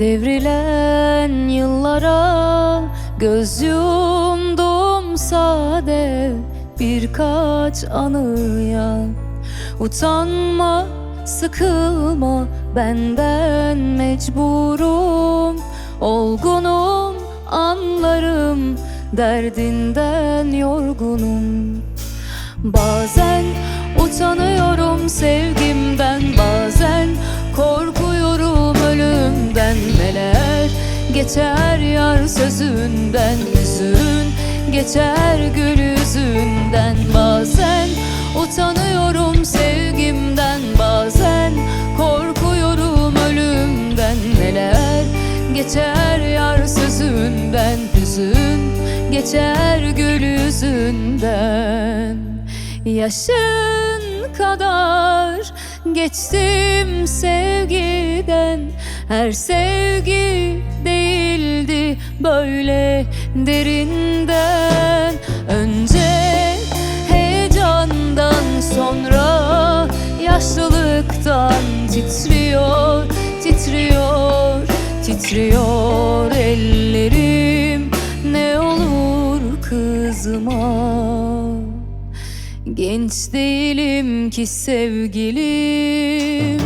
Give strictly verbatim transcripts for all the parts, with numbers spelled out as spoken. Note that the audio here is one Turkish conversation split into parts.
Devrilen yıllara göz yumdum sade birkaç anıya. Utanma, sıkılma, benden mecburum. Olgunum, anlarım, derdinden yorgunum. Bazen utanıyorum sevgimden, bazen korkuyorum ölümden. Neler geçer yar sözünden, hüzün geçer gül yüzünden. Bazen utanıyorum sevgimden, bazen korkuyorum ölümden. Neler geçer yar sözünden, hüzün geçer gül yüzünden. Yaşın kadar geçtim sevgiden, her sevgi değildi böyle derinden. Önce heyecandan, sonra yaşlılıktan titriyor, titriyor, titriyor ellerim. Ne olur kızma, genç değilim ki sevgilim.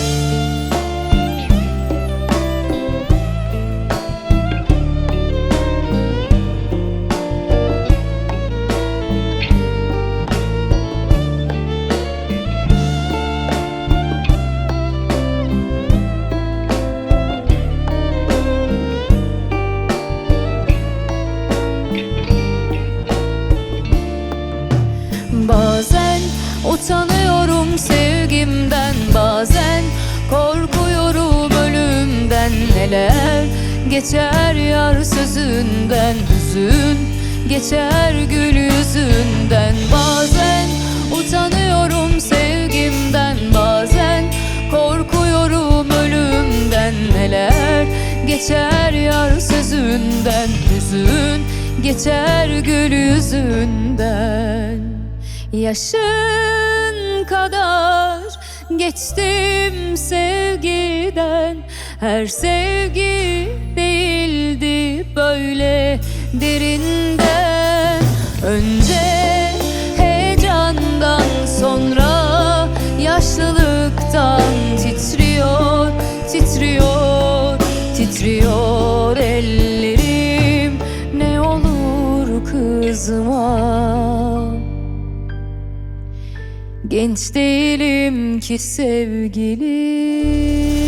Bazen utanıyorum sevgimden, bazen korkuyorum ölümden. Neler geçer yar sözünden, hüzün geçer gül yüzünden. Bazen utanıyorum sevgimden, bazen korkuyorum ölümden. Neler geçer yar sözünden, hüzün geçer gül yüzünden. Yaşın kadar geçtim sevgiden, her sevgi değildi böyle derinden. Önce heyecandan, sonra yaşlılıktan titriyor, titriyor, titriyor ellerim. Ne olur kızma, genç değilim ki sevgilim.